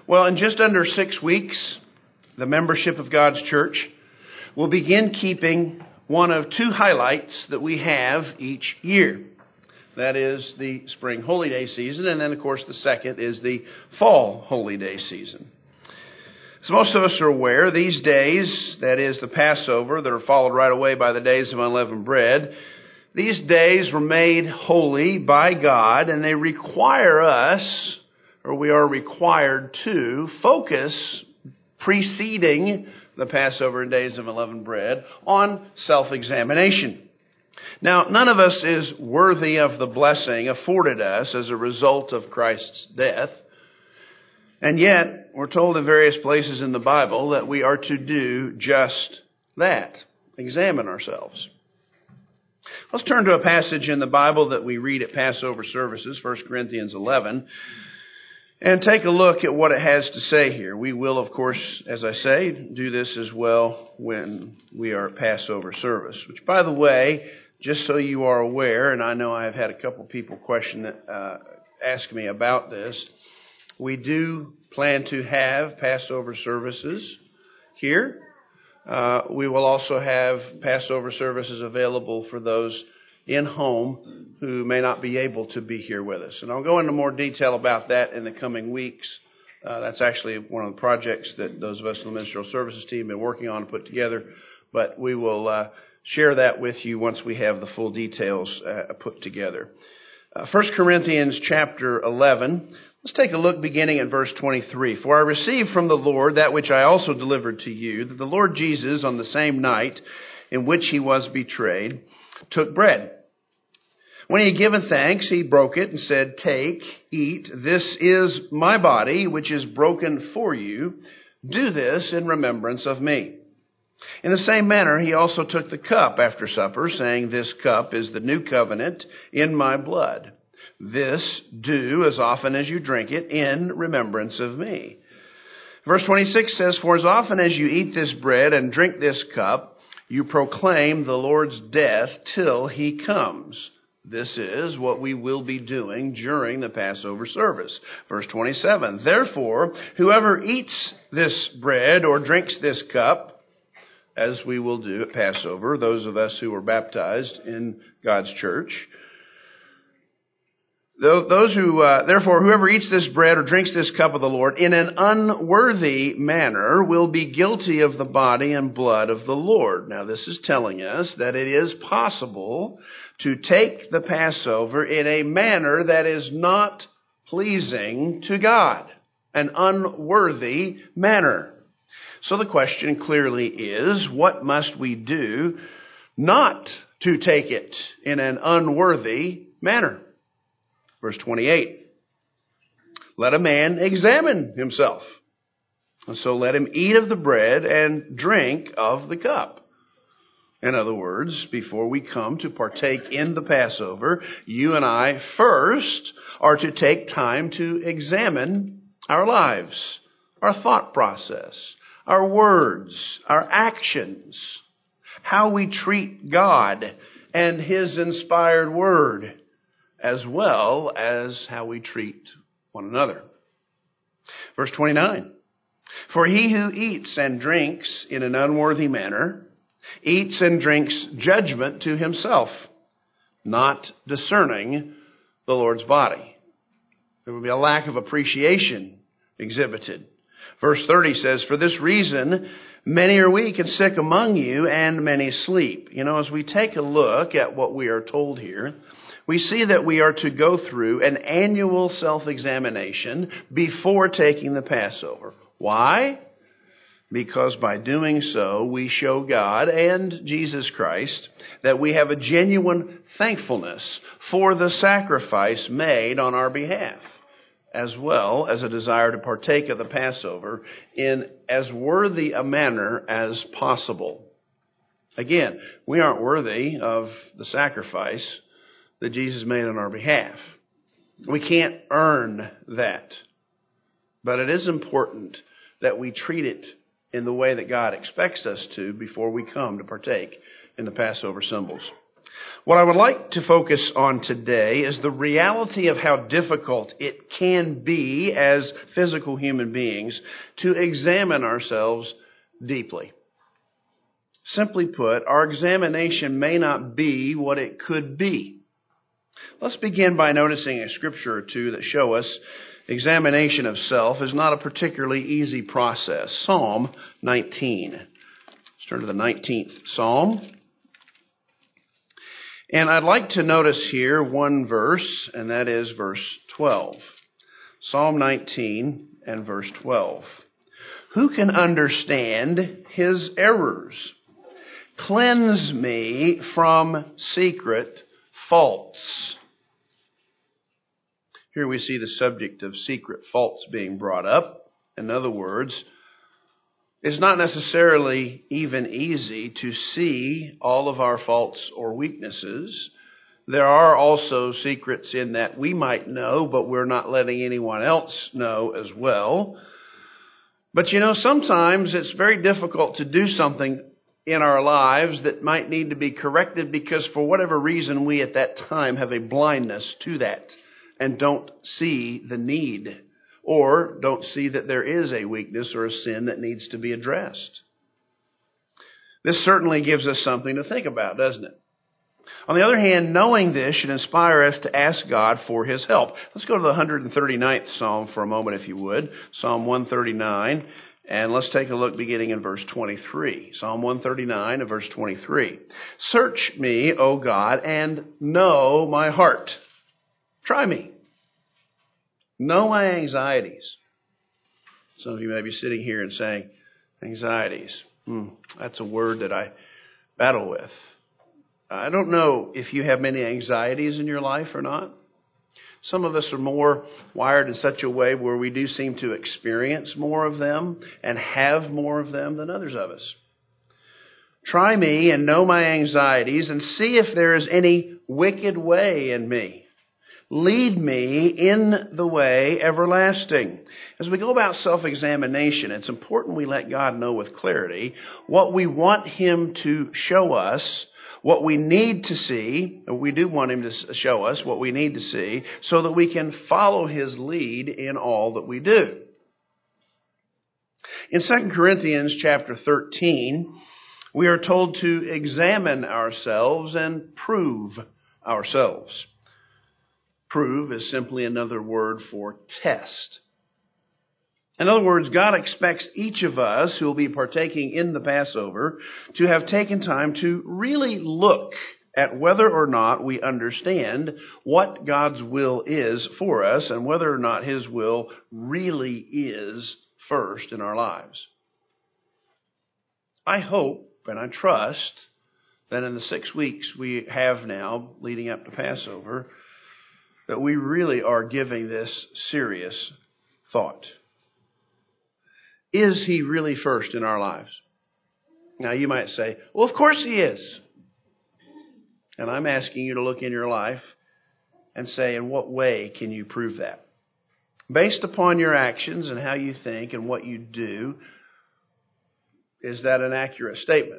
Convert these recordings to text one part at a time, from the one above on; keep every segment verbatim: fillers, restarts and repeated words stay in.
Well, in just under six weeks, the membership of God's church will begin keeping one of two highlights that we have each year. That is the spring holy day season, and then, of course, the second is the fall holy day season. As most of us are aware, these days, that is the Passover, that are followed right away by the days of unleavened bread, these days were made holy by God, and they require us, or we are required to, focus preceding the Passover and days of unleavened bread on self-examination. Now, none of us is worthy of the blessing afforded us as a result of Christ's death. And yet, we're told in various places in the Bible that we are to do just that. Examine ourselves. Let's turn to a passage in the Bible that we read at Passover services, First Corinthians eleven, and take a look at what it has to say here. We will, of course, as I say, do this as well when we are at Passover service. Which, by the way, just so you are aware, and I know I've had a couple people question that, uh, ask me about this, we do plan to have Passover services here. Uh, we will also have Passover services available for those in home who may not be able to be here with us. And I'll go into more detail about that in the coming weeks. Uh, that's actually one of the projects that those of us in the ministerial services team have been working on to put together. But we will uh, share that with you once we have the full details uh, put together. Uh, First Corinthians chapter eleven. Let's take a look beginning at verse twenty-three. For I received from the Lord that which I also delivered to you, that the Lord Jesus, on the same night in which he was betrayed, took bread. When he had given thanks, he broke it and said, Take, eat, this is my body, which is broken for you. Do this in remembrance of me. In the same manner, he also took the cup after supper, saying, This cup is the new covenant in my blood. This do as often as you drink it in remembrance of me. Verse twenty-six says, For as often as you eat this bread and drink this cup, you proclaim the Lord's death till he comes. This is what we will be doing during the Passover service. Verse twenty-seven, Therefore, whoever eats this bread or drinks this cup, as we will do at Passover, those of us who are baptized in God's church, Those who, uh, therefore, whoever eats this bread or drinks this cup of the Lord in an unworthy manner will be guilty of the body and blood of the Lord. Now, this is telling us that it is possible to take the Passover in a manner that is not pleasing to God, an unworthy manner. So the question clearly is, what must we do not to take it in an unworthy manner? Verse twenty-eight, let a man examine himself. And so let him eat of the bread and drink of the cup. In other words, before we come to partake in the Passover, you and I first are to take time to examine our lives, our thought process, our words, our actions, how we treat God and His inspired Word, as well as how we treat one another. Verse twenty-nine, For he who eats and drinks in an unworthy manner eats and drinks judgment to himself, not discerning the Lord's body. There will be a lack of appreciation exhibited. Verse thirty says, For this reason many are weak and sick among you, and many sleep. You know, as we take a look at what we are told here, we see that we are to go through an annual self-examination before taking the Passover. Why? Because by doing so, we show God and Jesus Christ that we have a genuine thankfulness for the sacrifice made on our behalf, as well as a desire to partake of the Passover in as worthy a manner as possible. Again, we aren't worthy of the sacrifice that Jesus made on our behalf. We can't earn that. But it is important that we treat it in the way that God expects us to before we come to partake in the Passover symbols. What I would like to focus on today is the reality of how difficult it can be as physical human beings to examine ourselves deeply. Simply put, our examination may not be what it could be. Let's begin by noticing a scripture or two that show us examination of self is not a particularly easy process. Psalm nineteen. Let's turn to the nineteenth Psalm. And I'd like to notice here one verse, and that is verse twelve. Psalm nineteen and verse twelve. Who can understand his errors? Cleanse me from secret faults. Here we see the subject of secret faults being brought up. In other words, it's not necessarily even easy to see all of our faults or weaknesses. There are also secrets in that we might know, but we're not letting anyone else know as well. But you know, sometimes it's very difficult to do something in our lives that might need to be corrected because for whatever reason we at that time have a blindness to that and don't see the need. Or don't see that there is a weakness or a sin that needs to be addressed. This certainly gives us something to think about, doesn't it? On the other hand, knowing this should inspire us to ask God for His help. Let's go to the one hundred thirty-ninth Psalm for a moment, if you would. Psalm one thirty-nine. And let's take a look beginning in verse twenty-three. Psalm one thirty-nine and verse twenty-three. Search me, O God, and know my heart. Try me. Know my anxieties. Some of you may be sitting here and saying, anxieties. Hmm, that's a word that I battle with. I don't know if you have many anxieties in your life or not. Some of us are more wired in such a way where we do seem to experience more of them and have more of them than others of us. Try me and know my anxieties and see if there is any wicked way in me. Lead me in the way everlasting. As we go about self-examination, it's important we let God know with clarity what we want Him to show us, what we need to see, or we do want Him to show us what we need to see, so that we can follow His lead in all that we do. In Second Corinthians chapter thirteen, we are told to examine ourselves and prove ourselves. Prove is simply another word for test. In other words, God expects each of us who will be partaking in the Passover to have taken time to really look at whether or not we understand what God's will is for us and whether or not His will really is first in our lives. I hope and I trust that in the six weeks we have now leading up to Passover, that we really are giving this serious thought. Is He really first in our lives? Now you might say, well, of course He is. And I'm asking you to look in your life and say, in what way can you prove that? Based upon your actions and how you think and what you do, is that an accurate statement?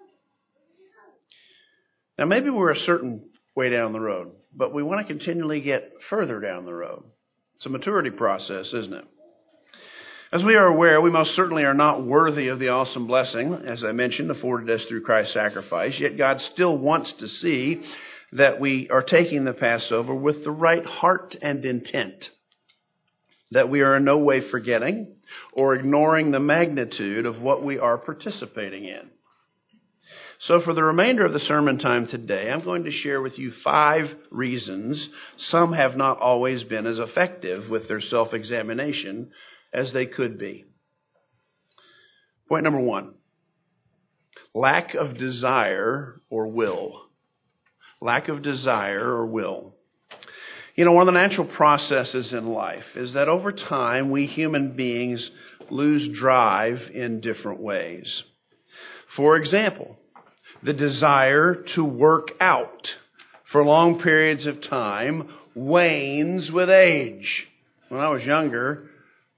Now maybe we're a certain way down the road, but we want to continually get further down the road. It's a maturity process, isn't it? As we are aware, we most certainly are not worthy of the awesome blessing, as I mentioned, afforded us through Christ's sacrifice, yet God still wants to see that we are taking the Passover with the right heart and intent, that we are in no way forgetting or ignoring the magnitude of what we are participating in. So for the remainder of the sermon time today, I'm going to share with you five reasons some have not always been as effective with their self-examination as they could be. Point number one, lack of desire or will. Lack of desire or will. You know, one of the natural processes in life is that over time we human beings lose drive in different ways. For example, the desire to work out for long periods of time wanes with age. When I was younger,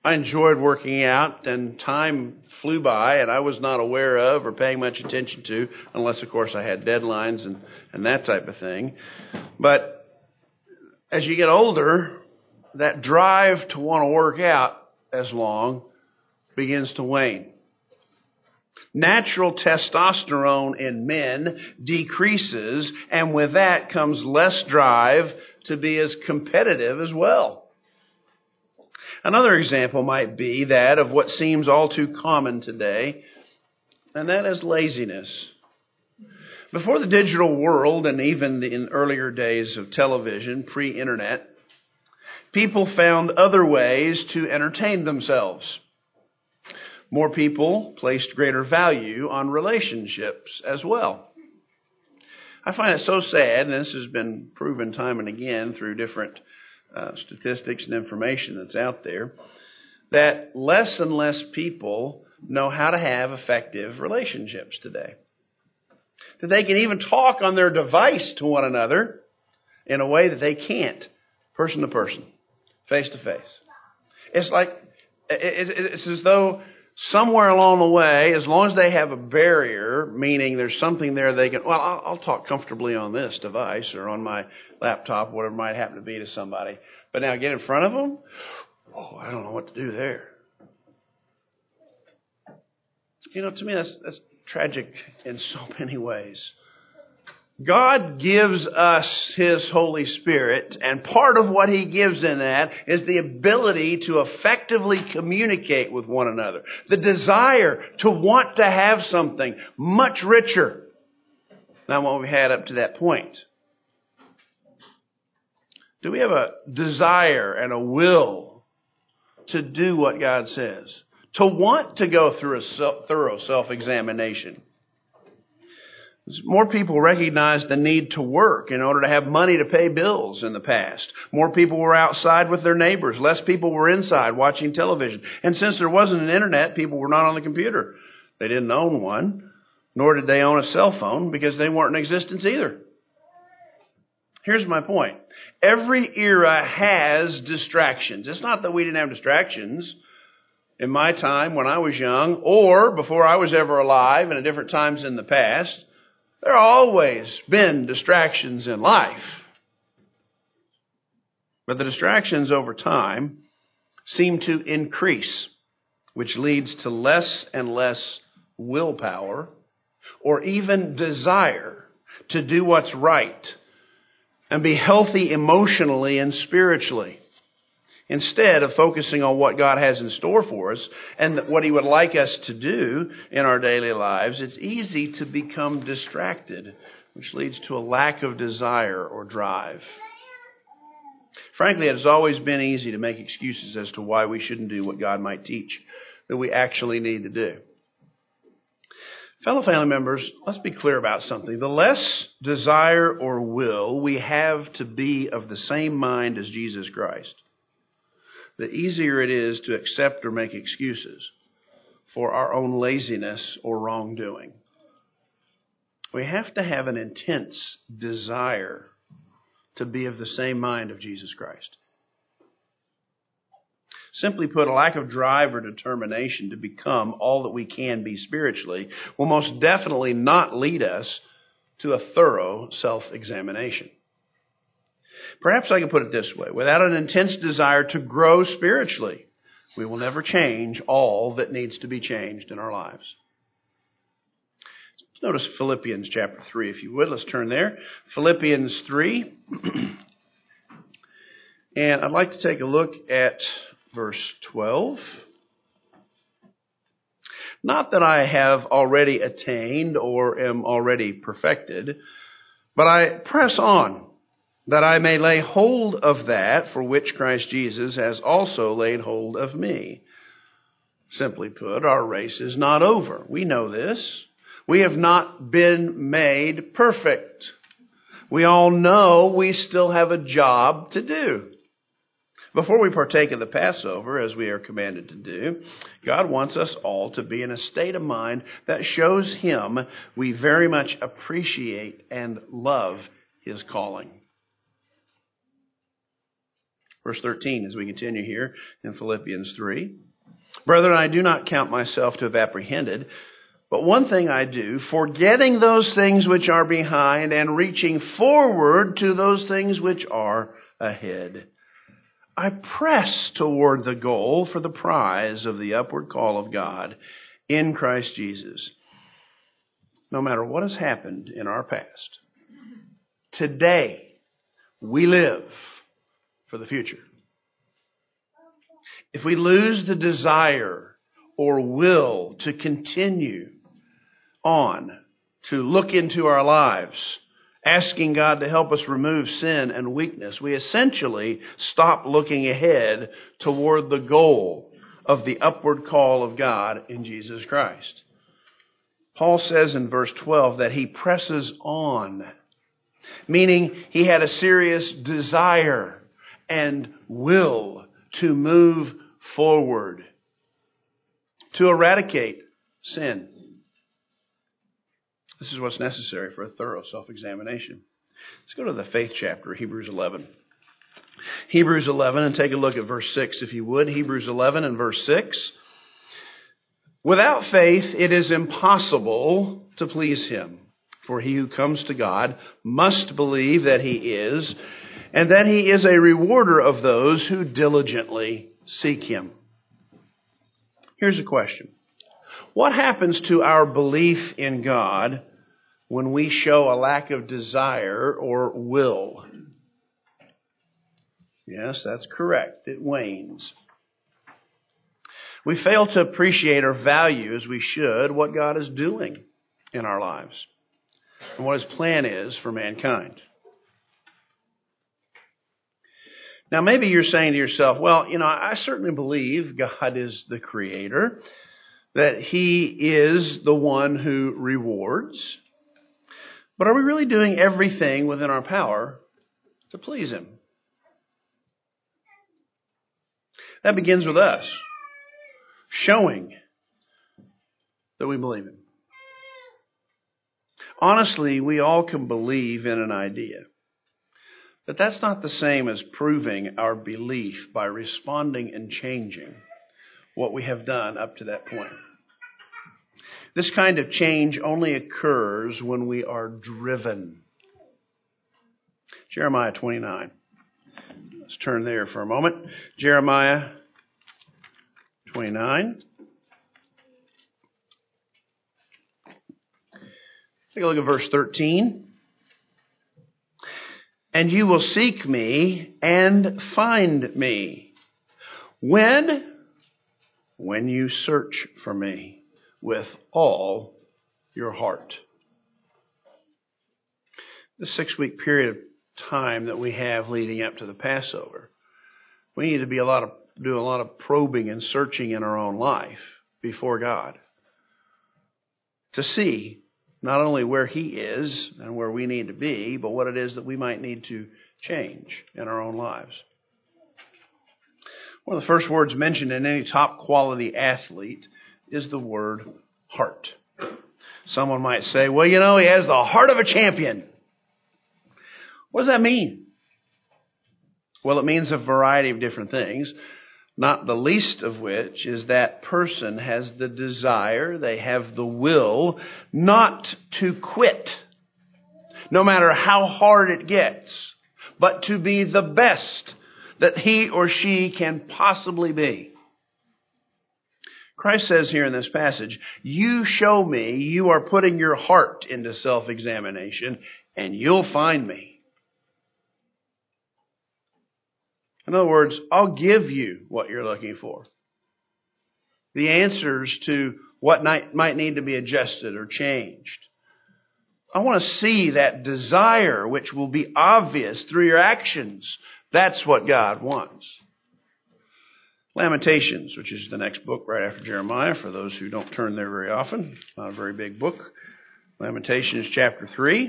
I enjoyed working out, and time flew by, and I was not aware of or paying much attention to, unless, of course, I had deadlines and, and that type of thing. But as you get older, that drive to want to work out as long begins to wane. Natural testosterone in men decreases, and with that comes less drive to be as competitive as well. Another example might be that of what seems all too common today, and that is laziness. Before the digital world, and even in earlier days of television, pre-internet, people found other ways to entertain themselves. More people placed greater value on relationships as well. I find it so sad, and this has been proven time and again through different uh, statistics and information that's out there, that less and less people know how to have effective relationships today. That they can even talk on their device to one another in a way that they can't, person to person, face to face. It's like, it's as though somewhere along the way, as long as they have a barrier, meaning there's something there they can, well, I'll, I'll talk comfortably on this device or on my laptop, whatever it might happen to be to somebody. But now get in front of them, oh, I don't know what to do there. You know, to me, that's, that's tragic in so many ways. God gives us His Holy Spirit, and part of what He gives in that is the ability to effectively communicate with one another. The desire to want to have something much richer than what we had up to that point. Do we have a desire and a will to do what God says? To want to go through a thorough self-examination? More people recognized the need to work in order to have money to pay bills in the past. More people were outside with their neighbors. Less people were inside watching television. And since there wasn't an internet, people were not on the computer. They didn't own one, nor did they own a cell phone because they weren't in existence either. Here's my point. Every era has distractions. It's not that we didn't have distractions in my time when I was young or before I was ever alive and at different times in the past. There have always been distractions in life. But the distractions over time seem to increase, which leads to less and less willpower or even desire to do what's right and be healthy emotionally and spiritually. Instead of focusing on what God has in store for us and what He would like us to do in our daily lives, it's easy to become distracted, which leads to a lack of desire or drive. Frankly, it has always been easy to make excuses as to why we shouldn't do what God might teach that we actually need to do. Fellow family members, let's be clear about something. The less desire or will we have to be of the same mind as Jesus Christ, the easier it is to accept or make excuses for our own laziness or wrongdoing. We have to have an intense desire to be of the same mind of Jesus Christ. Simply put, a lack of drive or determination to become all that we can be spiritually will most definitely not lead us to a thorough self-examination. Perhaps I can put it this way. Without an intense desire to grow spiritually, we will never change all that needs to be changed in our lives. Notice Philippians chapter three, if you would. Let's turn there. Philippians three. And I'd like to take a look at verse twelve. Not that I have already attained or am already perfected, but I press on, that I may lay hold of that for which Christ Jesus has also laid hold of me. Simply put, our race is not over. We know this. We have not been made perfect. We all know we still have a job to do. Before we partake of the Passover, as we are commanded to do, God wants us all to be in a state of mind that shows Him we very much appreciate and love His calling. Verse thirteen, as we continue here in Philippians three. Brethren, I do not count myself to have apprehended, but one thing I do, forgetting those things which are behind and reaching forward to those things which are ahead. I press toward the goal for the prize of the upward call of God in Christ Jesus. No matter what has happened in our past, today we live for the future. If we lose the desire or will to continue on, to look into our lives, asking God to help us remove sin and weakness, we essentially stop looking ahead toward the goal of the upward call of God in Jesus Christ. Paul says in verse twelve that he presses on, meaning he had a serious desire and will to move forward, to eradicate sin. This is what's necessary for a thorough self-examination. Let's go to the faith chapter, Hebrews eleven. Hebrews eleven, and take a look at verse six if you would. Hebrews eleven and verse six. Without faith, it is impossible to please Him. For he who comes to God must believe that He is, and that He is a rewarder of those who diligently seek Him. Here's a question. What happens to our belief in God when we show a lack of desire or will? Yes, that's correct. It wanes. We fail to appreciate or value as we should what God is doing in our lives and what His plan is for mankind. Now, maybe you're saying to yourself, well, you know, I certainly believe God is the Creator, that He is the one who rewards. But are we really doing everything within our power to please Him? That begins with us showing that we believe Him. Honestly, we all can believe in an idea. But that's not the same as proving our belief by responding and changing what we have done up to that point. This kind of change only occurs when we are driven. Jeremiah twenty-nine. Let's turn there for a moment. Jeremiah twenty-nine. Take a look at verse thirteen. And you will seek me and find me. When? When you search for me with all your heart. The six-week period of time that we have leading up to the Passover, we need to be a lot of do a lot of probing and searching in our own life before God to see not only where He is and where we need to be, but what it is that we might need to change in our own lives. One of the first words mentioned in any top quality athlete is the word heart. Someone might say, well, you know, he has the heart of a champion. What does that mean? Well, it means a variety of different things, not the least of which is that person has the desire, they have the will not to quit, no matter how hard it gets, but to be the best that he or she can possibly be. Christ says here in this passage, you show me you are putting your heart into self-examination, and you'll find me. In other words, I'll give you what you're looking for. The answers to what might need to be adjusted or changed. I want to see that desire which will be obvious through your actions. That's what God wants. Lamentations, which is the next book right after Jeremiah, for those who don't turn there very often. Not a very big book. Lamentations chapter three.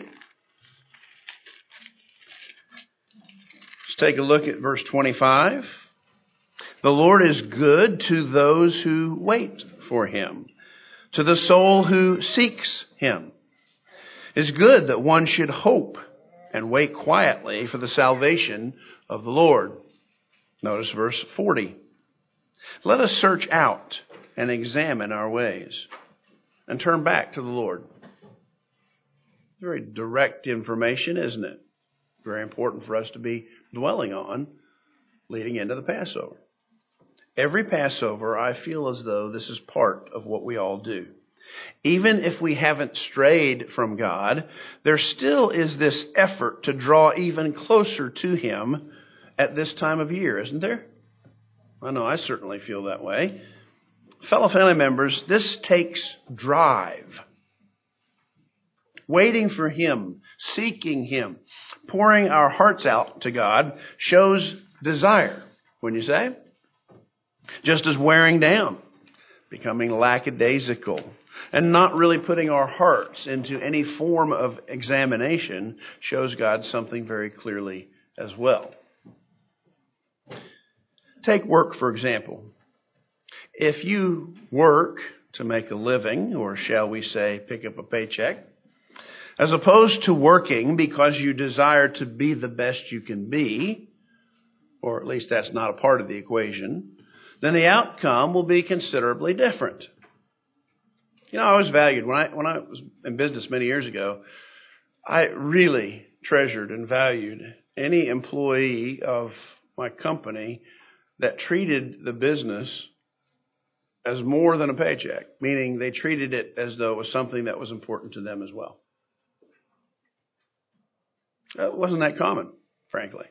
Let's take a look at verse twenty-five. The Lord is good to those who wait for Him, to the soul who seeks Him. It's good that one should hope and wait quietly for the salvation of the Lord. Notice verse forty. Let us search out and examine our ways and turn back to the Lord. Very direct information, isn't it? Very important for us to be dwelling on leading into the Passover. Every Passover, I feel as though this is part of what we all do. Even if we haven't strayed from God, there still is this effort to draw even closer to Him at this time of year, isn't there? I know I certainly feel that way. Fellow family members, this takes drive. Waiting for Him, seeking Him, pouring our hearts out to God shows desire, wouldn't you say? Just as wearing down, becoming lackadaisical, and not really putting our hearts into any form of examination shows God something very clearly as well. Take work, for example. If you work to make a living, or shall we say, pick up a paycheck, as opposed to working because you desire to be the best you can be, or at least that's not a part of the equation, then the outcome will be considerably different. You know, I was valued. When I, when I was in business many years ago, I really treasured and valued any employee of my company that treated the business as more than a paycheck, meaning they treated it as though it was something that was important to them as well. It wasn't that common, frankly.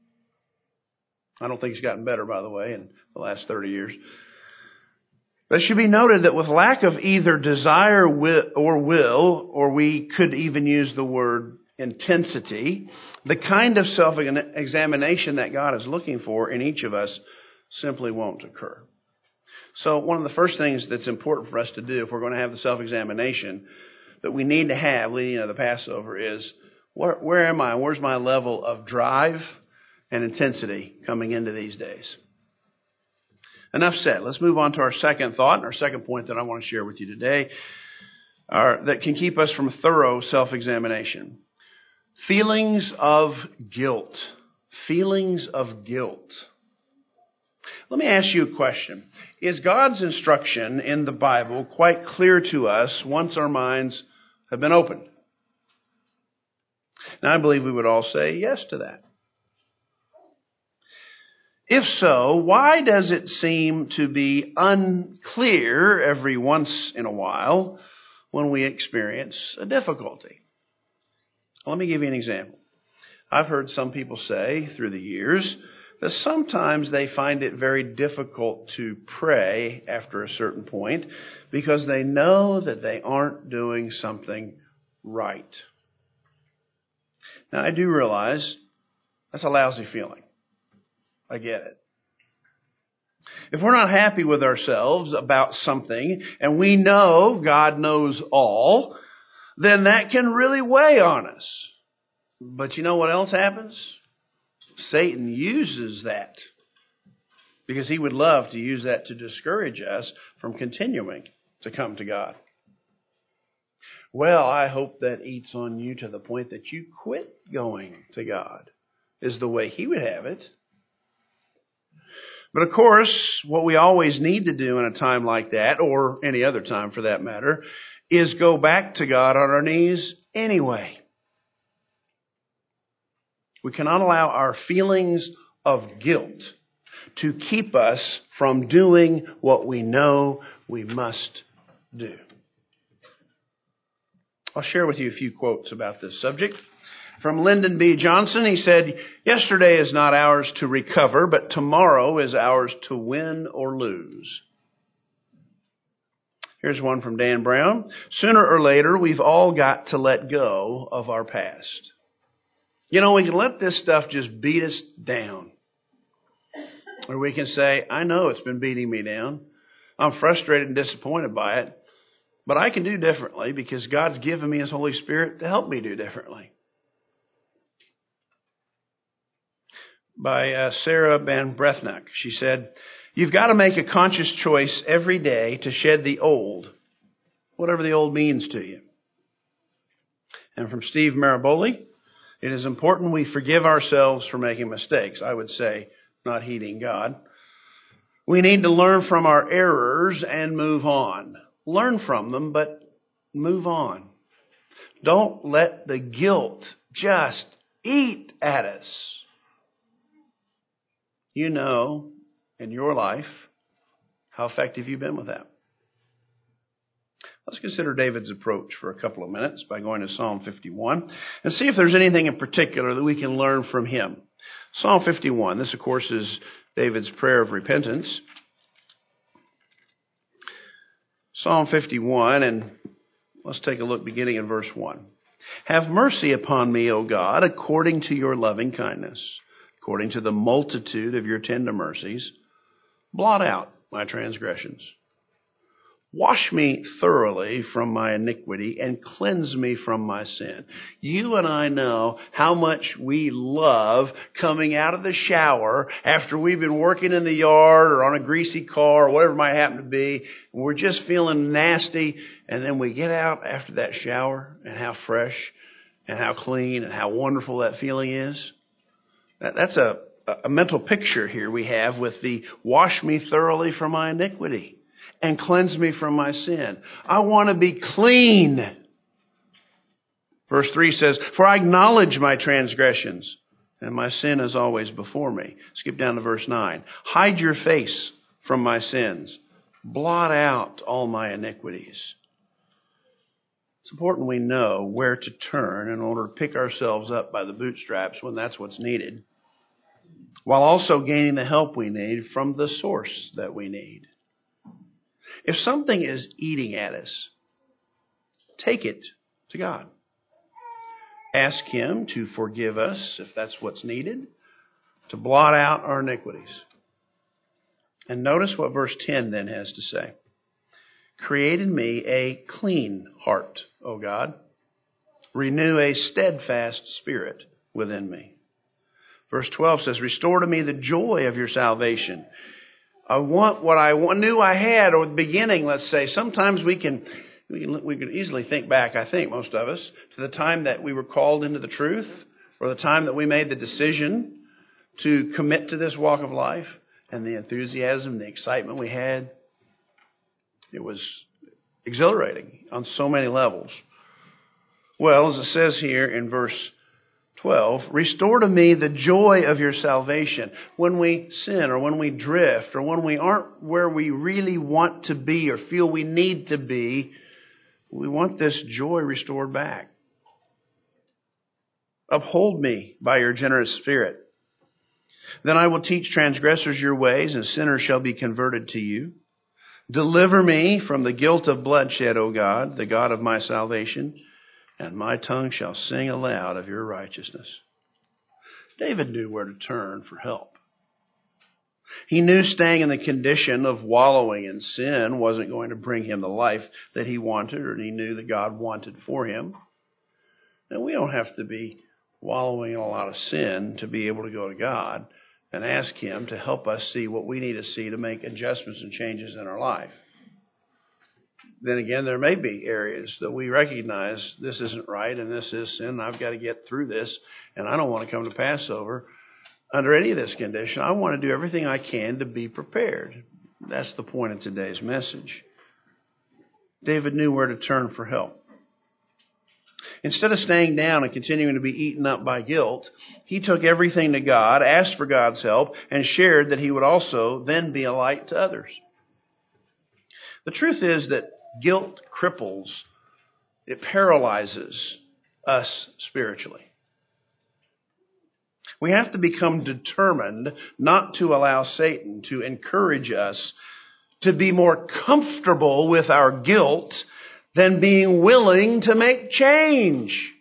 I don't think it's gotten better, by the way, in the last thirty years. But it should be noted that with lack of either desire or will, or we could even use the word intensity, the kind of self-examination that God is looking for in each of us simply won't occur. So one of the first things that's important for us to do if we're going to have the self-examination that we need to have leading into the Passover is, where, where am I? Where's my level of drive and intensity coming into these days? Enough said. Let's move on to our second thought and our second point that I want to share with you today are, that can keep us from thorough self-examination. Feelings of guilt. Feelings of guilt. Let me ask you a question. Is God's instruction in the Bible quite clear to us once our minds have been opened? Now, I believe we would all say yes to that. If so, why does it seem to be unclear every once in a while when we experience a difficulty? Let me give you an example. I've heard some people say through the years that sometimes they find it very difficult to pray after a certain point because they know that they aren't doing something right. Now, I do realize that's a lousy feeling. I get it. If we're not happy with ourselves about something and we know God knows all, then that can really weigh on us. But you know what else happens? Satan uses that because he would love to use that to discourage us from continuing to come to God. Well, I hope that eats on you to the point that you quit going to God, is the way he would have it. But of course, what we always need to do in a time like that, or any other time for that matter, is go back to God on our knees anyway. We cannot allow our feelings of guilt to keep us from doing what we know we must do. I'll share with you a few quotes about this subject. From Lyndon B. Johnson, he said, "Yesterday is not ours to recover, but tomorrow is ours to win or lose." Here's one from Dan Brown. "Sooner or later, we've all got to let go of our past." You know, we can let this stuff just beat us down. Or we can say, I know it's been beating me down. I'm frustrated and disappointed by it. But I can do differently because God's given me His Holy Spirit to help me do differently. By uh, Sarah Van Brethnock, she said, "You've got to make a conscious choice every day to shed the old, whatever the old means to you." And from Steve Maraboli, "It is important we forgive ourselves for making mistakes." I would say not heeding God. We need to learn from our errors and move on. Learn from them, but move on. Don't let the guilt just eat at us. You know in your life how effective you've been with that. Let's consider David's approach for a couple of minutes by going to Psalm fifty-one and see if there's anything in particular that we can learn from him. Psalm fifty-one, this of course is David's prayer of repentance. Psalm fifty-one, and let's take a look beginning in verse one. Have mercy upon me, O God, according to your loving kindness, according to the multitude of your tender mercies. Blot out my transgressions. Wash me thoroughly from my iniquity and cleanse me from my sin. You and I know how much we love coming out of the shower after we've been working in the yard or on a greasy car or whatever it might happen to be. And we're just feeling nasty. And then we get out after that shower and how fresh and how clean and how wonderful that feeling is. That, that's a, a mental picture here we have with the wash me thoroughly from my iniquity and cleanse me from my sin. I want to be clean. Verse three says, for I acknowledge my transgressions, and my sin is always before me. Skip down to verse nine. Hide your face from my sins. Blot out all my iniquities. It's important we know where to turn in order to pick ourselves up by the bootstraps when that's what's needed, while also gaining the help we need from the source that we need. If something is eating at us, take it to God. Ask Him to forgive us if that's what's needed, to blot out our iniquities. And notice what verse ten then has to say. Create in me a clean heart, O God. Renew a steadfast spirit within me. Verse twelve says, restore to me the joy of your salvation. I want what I knew I had or the beginning, let's say. Sometimes we can, we can we can easily think back, I think most of us, to the time that we were called into the truth or the time that we made the decision to commit to this walk of life and the enthusiasm, the excitement we had. It was exhilarating on so many levels. Well, as it says here in verse twelve, restore to me the joy of your salvation. When we sin or when we drift or when we aren't where we really want to be or feel we need to be, we want this joy restored back. Uphold me by your generous spirit. Then I will teach transgressors your ways, and sinners shall be converted to you. Deliver me from the guilt of bloodshed, O God, the God of my salvation, and my tongue shall sing aloud of your righteousness. David knew where to turn for help. He knew staying in the condition of wallowing in sin wasn't going to bring him the life that he wanted, or he knew that God wanted for him. And we don't have to be wallowing in a lot of sin to be able to go to God and ask Him to help us see what we need to see to make adjustments and changes in our life. Then again, there may be areas that we recognize this isn't right and this is sin. I've got to get through this, and I don't want to come to Passover under any of this condition. I want to do everything I can to be prepared. That's the point of today's message. David knew where to turn for help. Instead of staying down and continuing to be eaten up by guilt, he took everything to God, asked for God's help, and shared that he would also then be a light to others. The truth is that guilt cripples, it paralyzes us spiritually. We have to become determined not to allow Satan to encourage us to be more comfortable with our guilt than being willing to make change.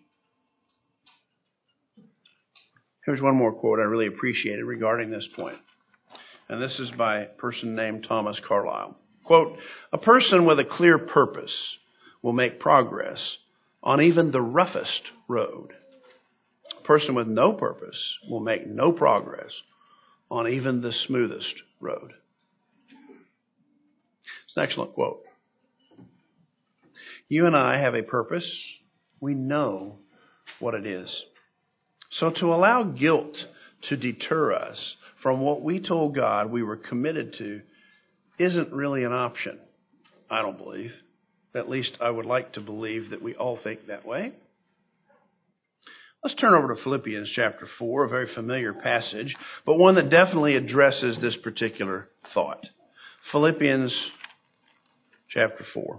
Here's one more quote I really appreciated regarding this point. And this is by a person named Thomas Carlyle. Quote, a person with a clear purpose will make progress on even the roughest road. A person with no purpose will make no progress on even the smoothest road. It's an excellent quote. You and I have a purpose. We know what it is. So to allow guilt to deter us from what we told God we were committed to isn't really an option, I don't believe. At least I would like to believe that we all think that way. Let's turn over to Philippians chapter four, a very familiar passage, but one that definitely addresses this particular thought. Philippians chapter four.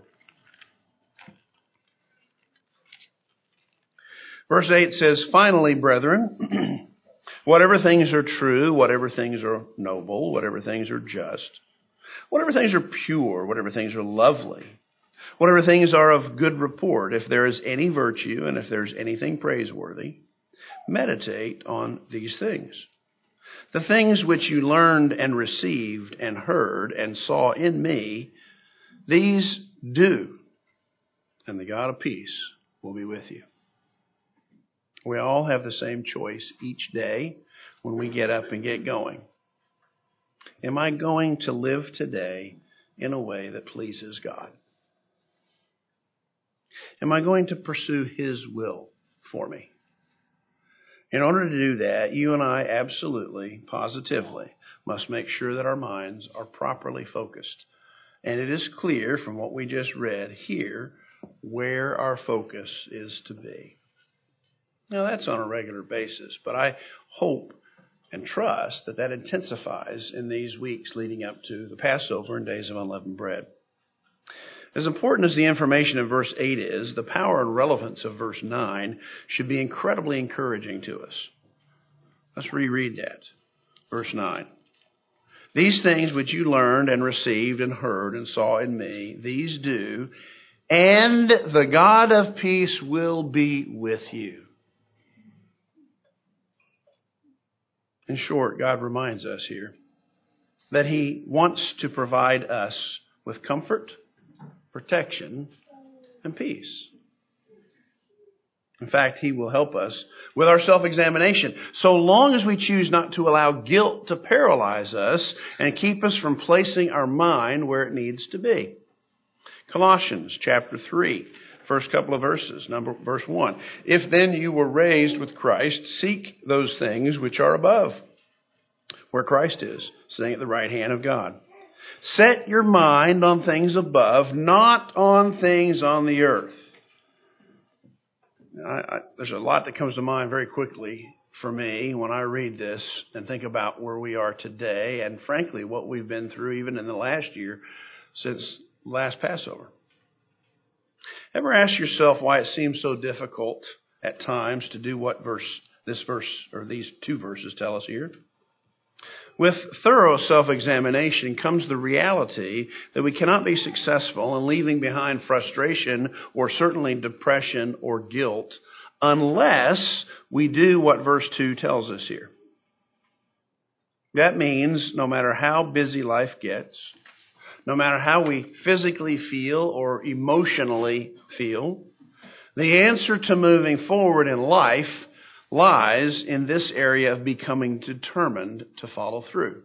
Verse eight says, "Finally, brethren, whatever things are true, whatever things are noble, whatever things are just, whatever things are pure, whatever things are lovely, whatever things are of good report, if there is any virtue and if there is anything praiseworthy, meditate on these things. The things which you learned and received and heard and saw in me, these do, and the God of peace will be with you." We all have the same choice each day when we get up and get going. Am I going to live today in a way that pleases God? Am I going to pursue His will for me? In order to do that, you and I absolutely, positively, must make sure that our minds are properly focused. And it is clear from what we just read here where our focus is to be. Now, that's on a regular basis, but I hope and trust that that intensifies in these weeks leading up to the Passover and Days of Unleavened Bread. As important as the information in verse eight is, the power and relevance of verse nine should be incredibly encouraging to us. Let's reread that. Verse nine. "These things which you learned and received and heard and saw in me, these do, and the God of peace will be with you." In short, God reminds us here that He wants to provide us with comfort, protection, and peace. In fact, He will help us with our self-examination, so long as we choose not to allow guilt to paralyze us and keep us from placing our mind where it needs to be. Colossians chapter three, first couple of verses, number verse one. "If then you were raised with Christ, seek those things which are above, where Christ is, sitting at the right hand of God. Set your mind on things above, not on things on the earth." I, I, there's a lot that comes to mind very quickly for me when I read this and think about where we are today and, frankly, what we've been through even in the last year since last Passover. Ever ask yourself why it seems so difficult at times to do what verse this verse or these two verses tell us here? With thorough self-examination comes the reality that we cannot be successful in leaving behind frustration or certainly depression or guilt unless we do what verse two tells us here. That means no matter how busy life gets, no matter how we physically feel or emotionally feel, the answer to moving forward in life lies in this area of becoming determined to follow through.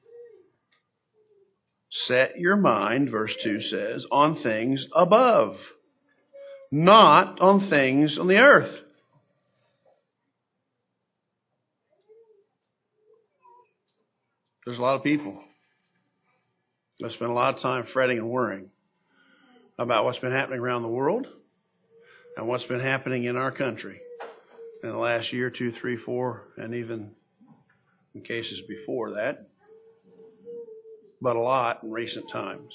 Set your mind, verse two says, on things above, not on things on the earth. There's a lot of people that spend a lot of time fretting and worrying about what's been happening around the world and what's been happening in our country in the last year, two, three, four, and even in cases before that, but a lot in recent times.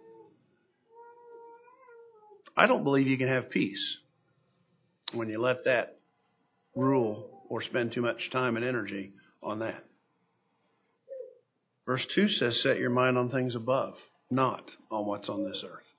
I don't believe you can have peace when you let that rule or spend too much time and energy on that. Verse two says, set your mind on things above, not on what's on this earth.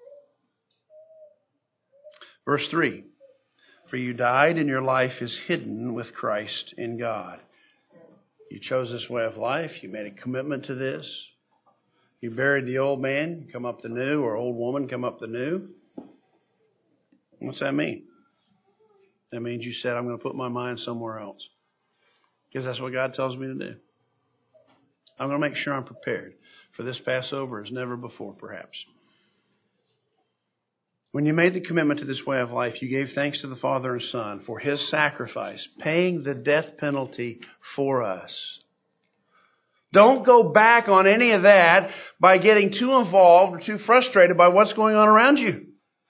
Verse three, for you died and your life is hidden with Christ in God. You chose this way of life. You made a commitment to this. You buried the old man, come up the new, or old woman, come up the new. What's that mean? That means you said, I'm going to put my mind somewhere else. Because that's what God tells me to do. I'm going to make sure I'm prepared for this Passover as never before, perhaps. When you made the commitment to this way of life, you gave thanks to the Father and Son for His sacrifice, paying the death penalty for us. Don't go back on any of that by getting too involved or too frustrated by what's going on around you.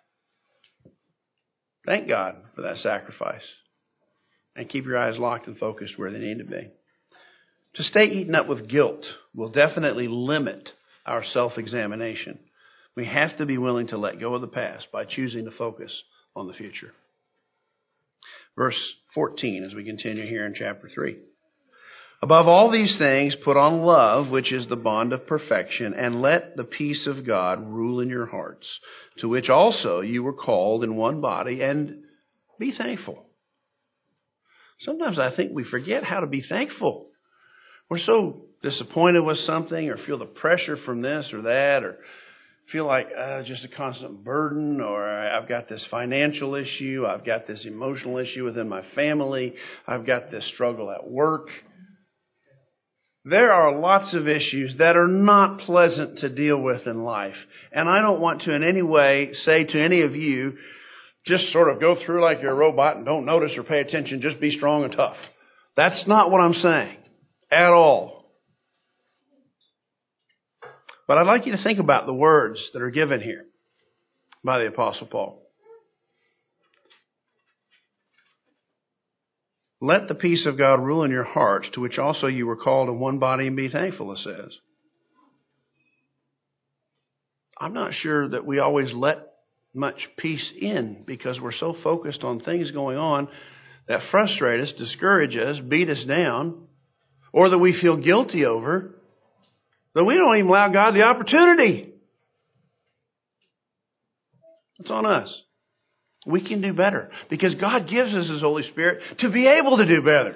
Thank God for that sacrifice. And keep your eyes locked and focused where they need to be. To stay eaten up with guilt will definitely limit our self-examination. We have to be willing to let go of the past by choosing to focus on the future. Verse fourteen as we continue here in chapter three. Above all these things, put on love, which is the bond of perfection, and let the peace of God rule in your hearts, to which also you were called in one body, and be thankful. Sometimes I think we forget how to be thankful. We're so disappointed with something, or feel the pressure from this or that, or feel like uh, just a constant burden, or I've got this financial issue, I've got this emotional issue within my family, I've got this struggle at work. There are lots of issues that are not pleasant to deal with in life. And I don't want to in any way say to any of you, just sort of go through like you're a robot and don't notice or pay attention, just be strong and tough. That's not what I'm saying at all. But I'd like you to think about the words that are given here by the Apostle Paul. Let the peace of God rule in your hearts, to which also you were called in one body, and be thankful, it says. I'm not sure that we always let much peace in because we're so focused on things going on that frustrate us, discourage us, beat us down, or that we feel guilty over, that we don't even allow God the opportunity. It's on us. We can do better because God gives us His Holy Spirit to be able to do better.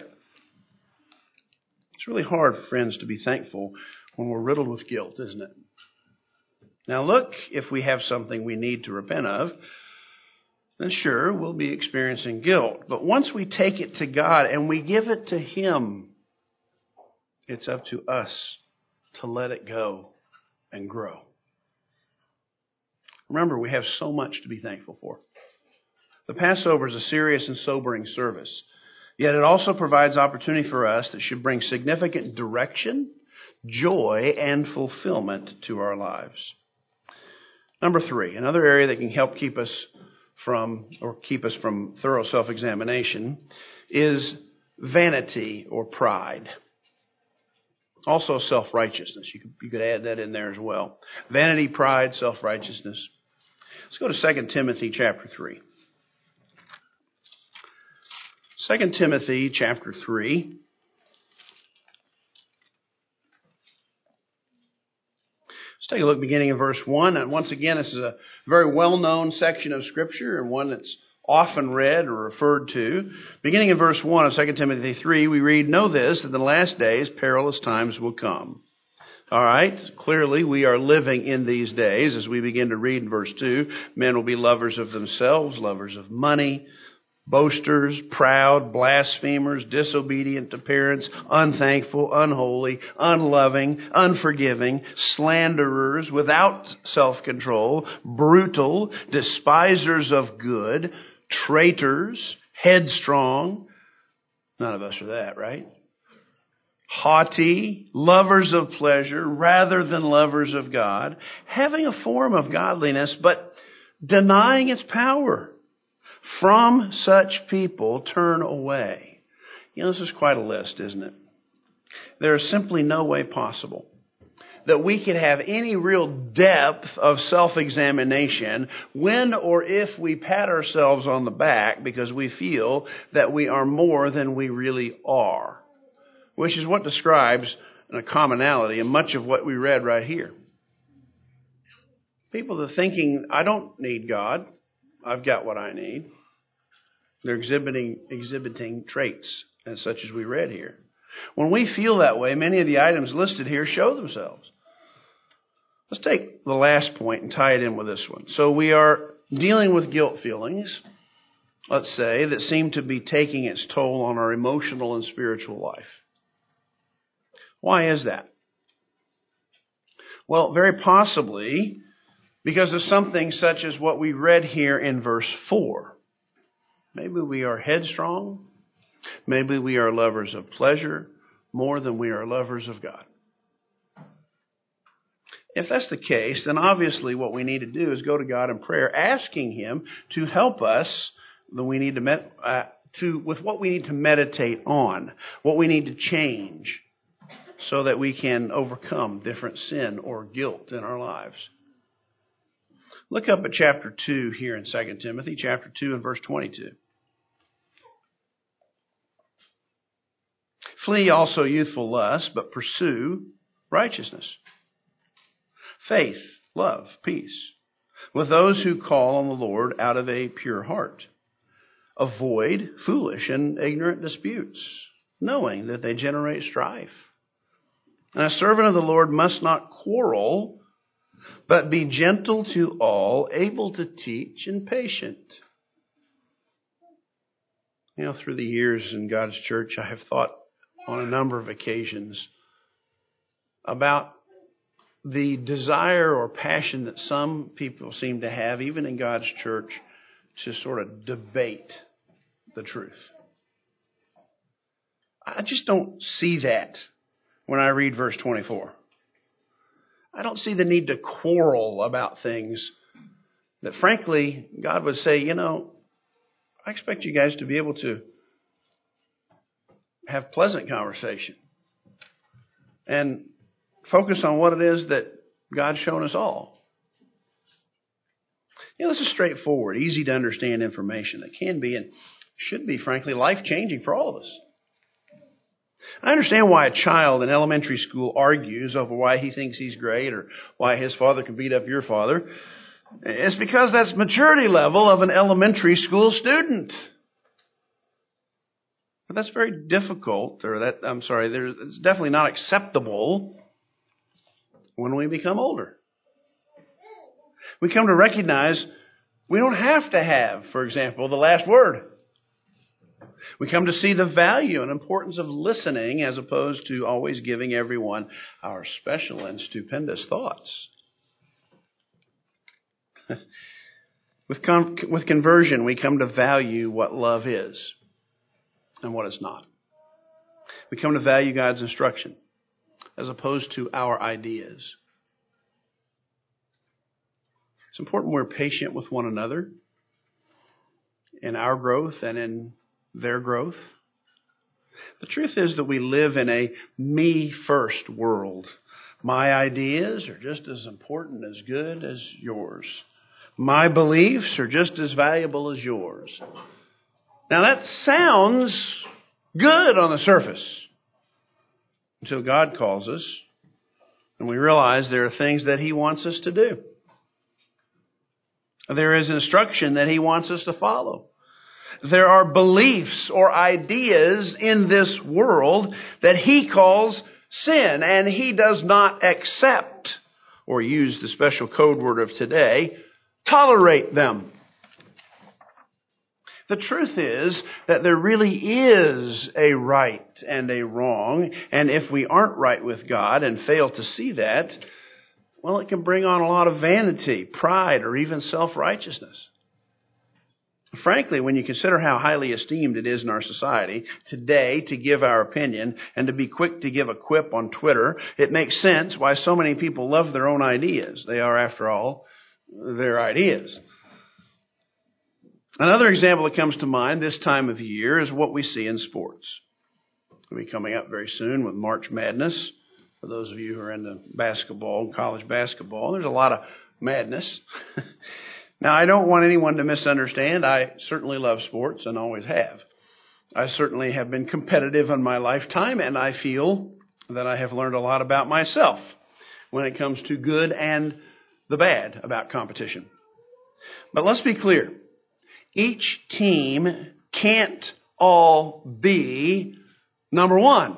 It's really hard, friends, to be thankful when we're riddled with guilt, isn't it? Now look, if we have something we need to repent of, then sure, we'll be experiencing guilt. But once we take it to God and we give it to Him, it's up to us to let it go and grow. Remember, we have so much to be thankful for. The Passover is a serious and sobering service, yet it also provides opportunity for us that should bring significant direction, joy, and fulfillment to our lives. Number three, another area that can help keep us from, or keep us from thorough self-examination is vanity or pride. Also self-righteousness. You could, you could add that in there as well. Vanity, pride, self-righteousness. Let's go to Second Timothy chapter three. Second Timothy chapter three. Let's take a look beginning in verse one. And once again, this is a very well-known section of Scripture and one that's often read or referred to. Beginning in verse one of Second Timothy three, we read, "Know this, that in the last days perilous times will come." All right, clearly we are living in these days. As we begin to read in verse two, men will be lovers of themselves, lovers of money, boasters, proud, blasphemers, disobedient to parents, unthankful, unholy, unloving, unforgiving, slanderers, without self-control, brutal, despisers of good, traitors, headstrong. None of us are that, right? Haughty, lovers of pleasure rather than lovers of God, having a form of godliness, but denying its power. From such people turn away. You know, this is quite a list, isn't it? There is simply no way possible that we could have any real depth of self-examination when or if we pat ourselves on the back because we feel that we are more than we really are, which is what describes a commonality in much of what we read right here. People are thinking, I don't need God. I've got what I need. They're exhibiting exhibiting traits as such as we read here. When we feel that way, many of the items listed here show themselves. Let's take the last point and tie it in with this one. So we are dealing with guilt feelings, let's say, that seem to be taking its toll on our emotional and spiritual life. Why is that? Well, very possibly because of something such as what we read here in verse four. Maybe we are headstrong. Maybe we are lovers of pleasure more than we are lovers of God. If that's the case, then obviously what we need to do is go to God in prayer, asking Him to help us. That we need to, met, uh, to with what we need to meditate on, what we need to change, so that we can overcome different sin or guilt in our lives. Look up at chapter two here in Second Timothy, chapter two and verse twenty-two. Flee also youthful lust, but pursue righteousness, faith, love, peace, with those who call on the Lord out of a pure heart. Avoid foolish and ignorant disputes, knowing that they generate strife. And a servant of the Lord must not quarrel, but be gentle to all, able to teach and patient. You know, through the years in God's church, I have thought on a number of occasions about the desire or passion that some people seem to have, even in God's church, to sort of debate the truth. I just don't see that when I read verse twenty-four. I don't see the need to quarrel about things that, frankly, God would say, you know, I expect you guys to be able to have pleasant conversation and focus on what it is that God's shown us all. You know, this is straightforward, easy to understand information that can be and should be, frankly, life-changing for all of us. I understand why a child in elementary school argues over why he thinks he's great or why his father can beat up your father. It's because that's maturity level of an elementary school student. But that's very difficult, or that, I'm sorry, it's definitely not acceptable when we become older. We come to recognize we don't have to have, for example, the last word. We come to see the value and importance of listening as opposed to always giving everyone our special and stupendous thoughts. With, con- with conversion, we come to value what love is and what it's not. We come to value God's instruction as opposed to our ideas. It's important we're patient with one another in our growth and in their growth. The truth is that we live in a me-first world. My ideas are just as important, as good as yours. My beliefs are just as valuable as yours. Now that sounds good on the surface until God calls us and we realize there are things that He wants us to do. There is instruction that He wants us to follow. There are beliefs or ideas in this world that He calls sin, and He does not accept, or use the special code word of today, tolerate them. The truth is that there really is a right and a wrong, and if we aren't right with God and fail to see that, well, it can bring on a lot of vanity, pride, or even self-righteousness. Frankly, when you consider how highly esteemed it is in our society today to give our opinion and to be quick to give a quip on Twitter, it makes sense why so many people love their own ideas. They are, after all, their ideas. Another example that comes to mind this time of year is what we see in sports. We'll be coming up very soon with March Madness. For those of you who are into basketball, college basketball, there's a lot of madness. Now, I don't want anyone to misunderstand. I certainly love sports and always have. I certainly have been competitive in my lifetime, and I feel that I have learned a lot about myself when it comes to good and the bad about competition. But let's be clear. Each team can't all be number one.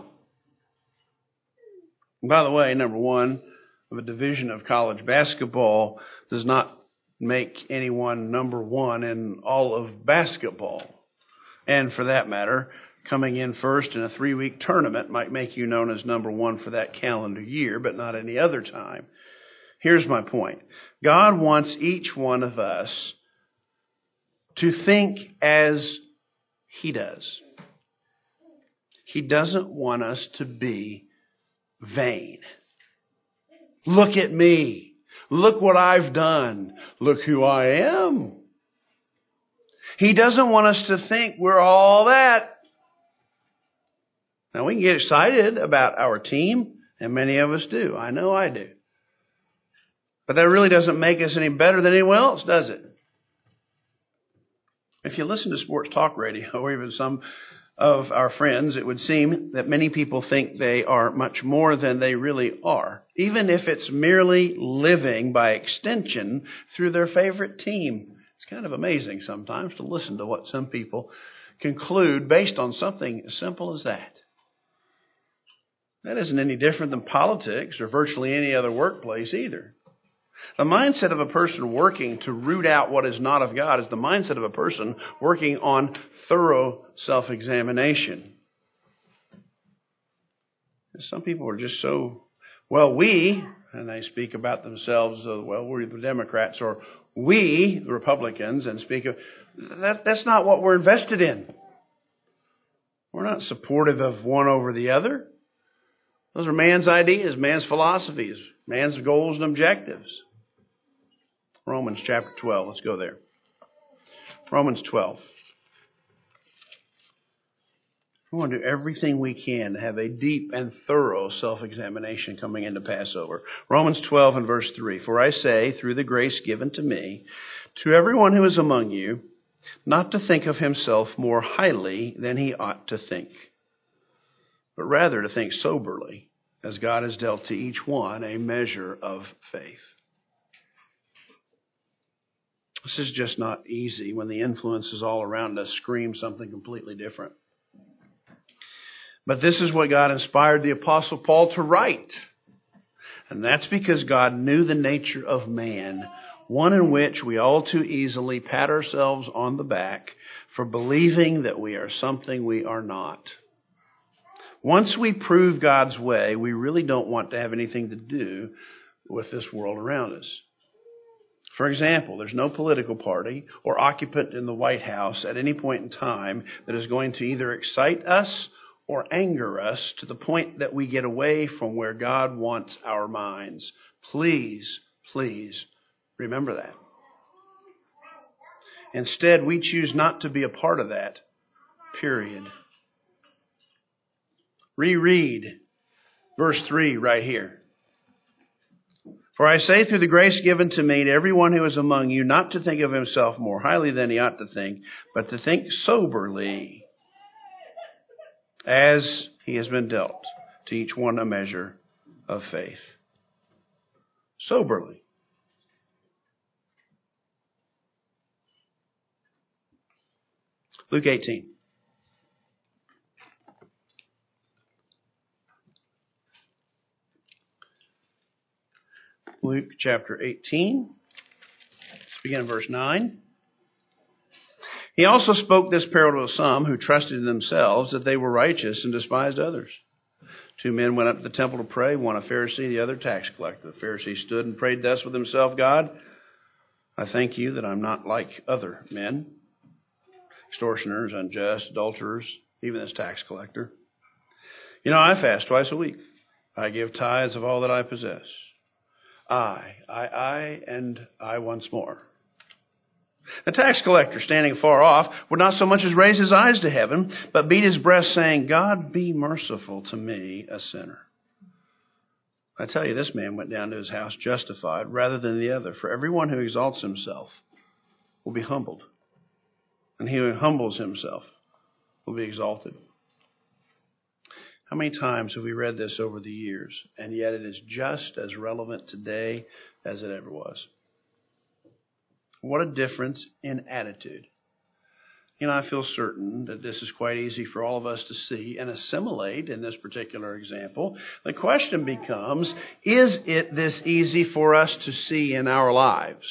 And by the way, number one of a division of college basketball does not make anyone number one in all of basketball. And for that matter, coming in first in a three-week tournament might make you known as number one for that calendar year, but not any other time. Here's my point. God wants each one of us to think as He does. He doesn't want us to be vain. Look at me. Look what I've done. Look who I am. He doesn't want us to think we're all that. Now, we can get excited about our team, and many of us do. I know I do. But that really doesn't make us any better than anyone else, does it? If you listen to sports talk radio, or even some of our friends, it would seem that many people think they are much more than they really are, even if it's merely living by extension through their favorite team. It's kind of amazing sometimes to listen to what some people conclude based on something as simple as that. That isn't any different than politics or virtually any other workplace either. The mindset of a person working to root out what is not of God is the mindset of a person working on thorough self-examination. Some people are just so, well, we, and they speak about themselves, uh, well, we're the Democrats, or we, the Republicans, and speak of, that, that's not what we're invested in. We're not supportive of one over the other. Those are man's ideas, man's philosophies, man's goals and objectives. Romans chapter twelve. Let's go there. Romans twelve. We want to do everything we can to have a deep and thorough self-examination coming into Passover. Romans twelve and verse three. For I say, through the grace given to me, to everyone who is among you, not to think of himself more highly than he ought to think, but rather to think soberly, as God has dealt to each one a measure of faith. This is just not easy when the influences all around us scream something completely different. But this is what God inspired the Apostle Paul to write. And that's because God knew the nature of man, one in which we all too easily pat ourselves on the back for believing that we are something we are not. Once we prove God's way, we really don't want to have anything to do with this world around us. For example, there's no political party or occupant in the White House at any point in time that is going to either excite us or anger us to the point that we get away from where God wants our minds. Please, please remember that. Instead, we choose not to be a part of that, period. Reread verse three right here. For I say through the grace given to me to everyone who is among you, not to think of himself more highly than he ought to think, but to think soberly, as he has been dealt to each one a measure of faith. Soberly. Luke eighteen. Luke chapter eighteen. Let's begin in verse nine. He also spoke this parable to some who trusted in themselves that they were righteous and despised others. Two men went up to the temple to pray, one a Pharisee, the other tax collector. The Pharisee stood and prayed thus with himself, God, I thank you that I'm not like other men, extortioners, unjust, adulterers, even this tax collector. You know, I fast twice a week. I give tithes of all that I possess. I, I, I, and I once more. The tax collector, standing far off, would not so much as raise his eyes to heaven, but beat his breast, saying, God, be merciful to me, a sinner. I tell you, this man went down to his house justified rather than the other. For everyone who exalts himself will be humbled, and he who humbles himself will be exalted. How many times have we read this over the years, and yet it is just as relevant today as it ever was? What a difference in attitude. You know, I feel certain that this is quite easy for all of us to see and assimilate in this particular example. The question becomes, is it this easy for us to see in our lives?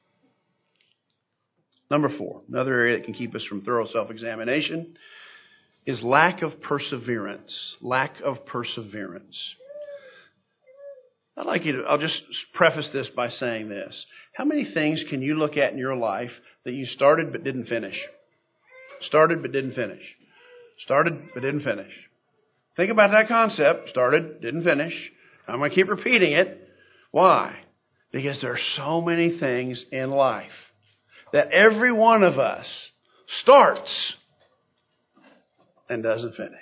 Number four, another area that can keep us from thorough self-examination is lack of perseverance. Lack of perseverance. I'd like you to, I'll just preface this by saying this. How many things can you look at in your life that you started but didn't finish? Started but didn't finish. Started but didn't finish. Think about that concept. Started, didn't finish. I'm going to keep repeating it. Why? Because there are so many things in life that every one of us starts and doesn't finish.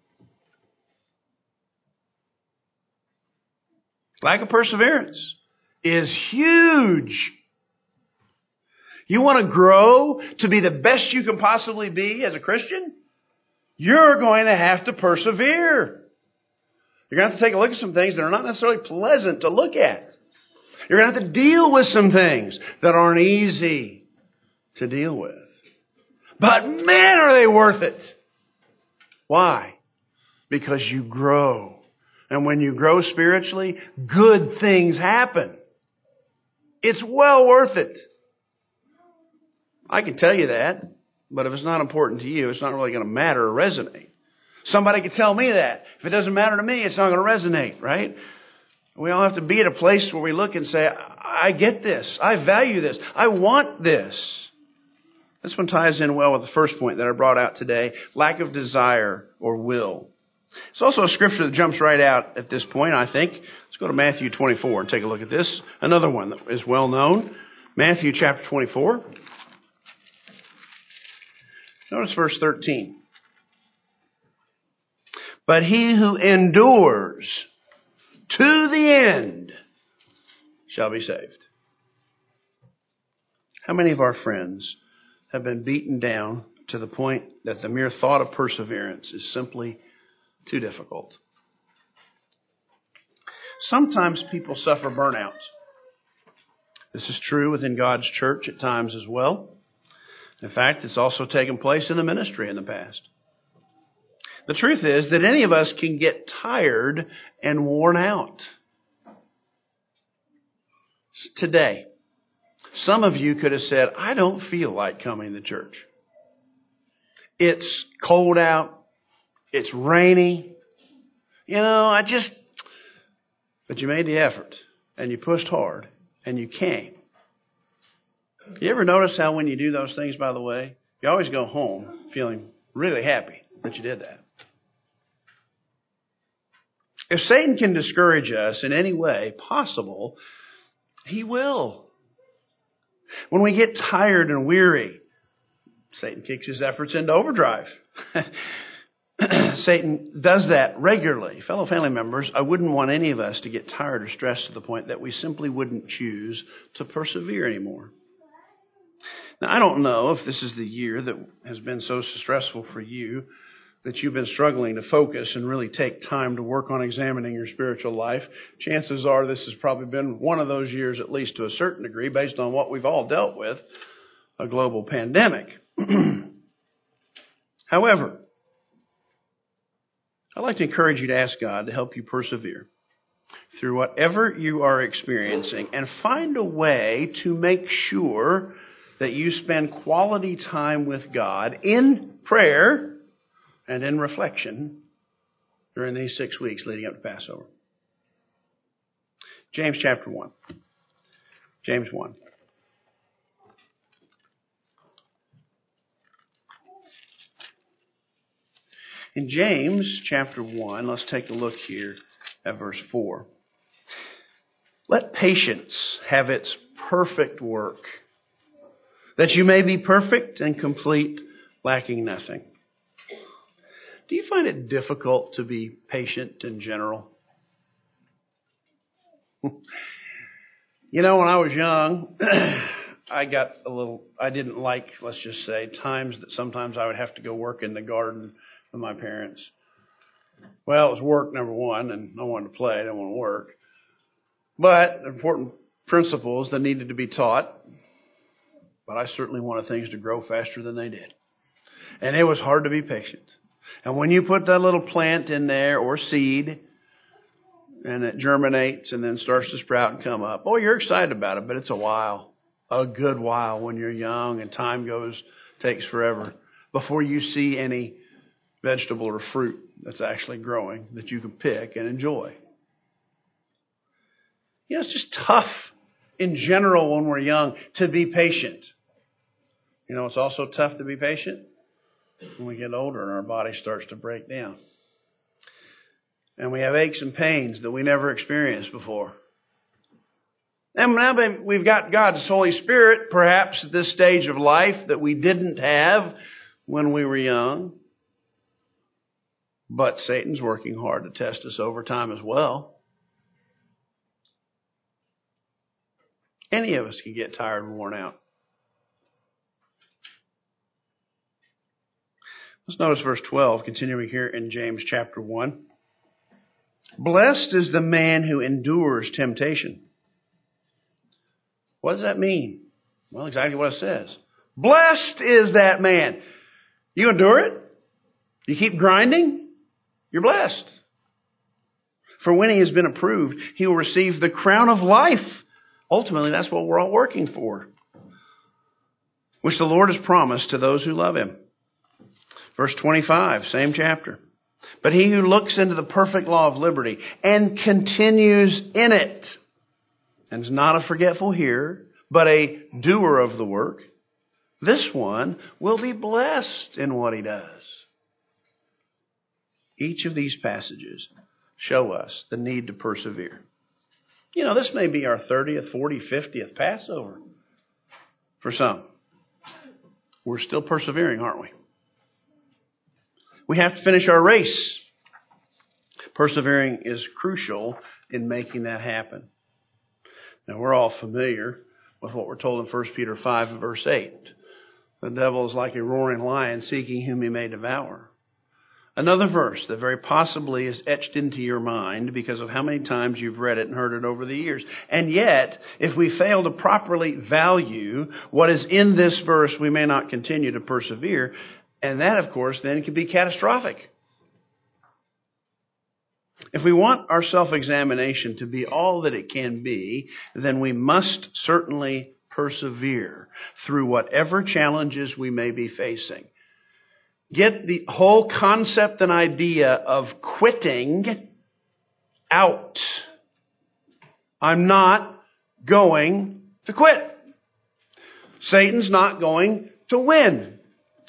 Lack of perseverance is huge. You want to grow to be the best you can possibly be as a Christian? You're going to have to persevere. You're going to have to take a look at some things that are not necessarily pleasant to look at. You're going to have to deal with some things that aren't easy to deal with. But man, are they worth it. Why? Because you grow. And when you grow spiritually, good things happen. It's well worth it. I can tell you that, but if it's not important to you, it's not really going to matter or resonate. Somebody could tell me that. If it doesn't matter to me, it's not going to resonate, right? We all have to be at a place where we look and say, I get this. I value this. I want this. This one ties in well with the first point that I brought out today, lack of desire or will. It's also a scripture that jumps right out at this point, I think. Let's go to Matthew twenty-four and take a look at this. Another one that is well known. Matthew chapter twenty-four. Notice verse thirteen. But he who endures to the end shall be saved. How many of our friends have been beaten down to the point that the mere thought of perseverance is simply too difficult? Sometimes people suffer burnout. This is true within God's church at times as well. In fact, it's also taken place in the ministry in the past. The truth is that any of us can get tired and worn out. Today, some of you could have said, I don't feel like coming to church. It's cold out. It's rainy. You know, I just... But you made the effort, and you pushed hard, and you came. You ever notice how when you do those things, by the way, you always go home feeling really happy that you did that? If Satan can discourage us in any way possible, he will. When we get tired and weary, Satan kicks his efforts into overdrive. Satan does that regularly. Fellow family members, I wouldn't want any of us to get tired or stressed to the point that we simply wouldn't choose to persevere anymore. Now, I don't know if this is the year that has been so stressful for you that you've been struggling to focus and really take time to work on examining your spiritual life. Chances are this has probably been one of those years, at least to a certain degree, based on what we've all dealt with, a global pandemic. However, I'd like to encourage you to ask God to help you persevere through whatever you are experiencing and find a way to make sure that you spend quality time with God in prayer and in reflection during these six weeks leading up to Passover. James chapter one. James one. In James chapter one, let's take a look here at verse four. Let patience have its perfect work, that you may be perfect and complete, lacking nothing. Do you find it difficult to be patient in general? You know, when I was young, I got a little, I didn't like, let's just say, times that sometimes I would have to go work in the garden with my parents. Well, it was work, number one, and I wanted to play, I didn't want to work. But important principles that needed to be taught. But I certainly wanted things to grow faster than they did. And it was hard to be patient. And when you put that little plant in there or seed, and it germinates and then starts to sprout and come up, oh, you're excited about it, but it's a while, a good while when you're young and time goes, takes forever before you see any vegetable or fruit that's actually growing that you can pick and enjoy. You know, it's just tough in general when we're young to be patient. You know, it's also tough to be patient when we get older and our body starts to break down. And we have aches and pains that we never experienced before. And now we've got God's Holy Spirit, perhaps at this stage of life that we didn't have when we were young. But Satan's working hard to test us over time as well. Any of us can get tired and worn out. Let's notice verse twelve, continuing here in James chapter one. Blessed is the man who endures temptation. What does that mean? Well, exactly what it says. Blessed is that man. You endure it? You keep grinding? You're blessed. For when he has been approved, he will receive the crown of life. Ultimately, that's what we're all working for, which the Lord has promised to those who love him. Verse twenty-five, same chapter. But he who looks into the perfect law of liberty and continues in it, and is not a forgetful hearer, but a doer of the work, this one will be blessed in what he does. Each of these passages show us the need to persevere. You know, this may be our thirtieth, fortieth, fiftieth Passover for some. We're still persevering, aren't we? We have to finish our race. Persevering is crucial in making that happen. Now, we're all familiar with what we're told in First Peter five and verse eight. The devil is like a roaring lion seeking whom he may devour. Another verse that very possibly is etched into your mind because of how many times you've read it and heard it over the years. And yet, if we fail to properly value what is in this verse, we may not continue to persevere. And that, of course, then can be catastrophic. If we want our self-examination to be all that it can be, then we must certainly persevere through whatever challenges we may be facing. Get the whole concept and idea of quitting out. I'm not going to quit. Satan's not going to win.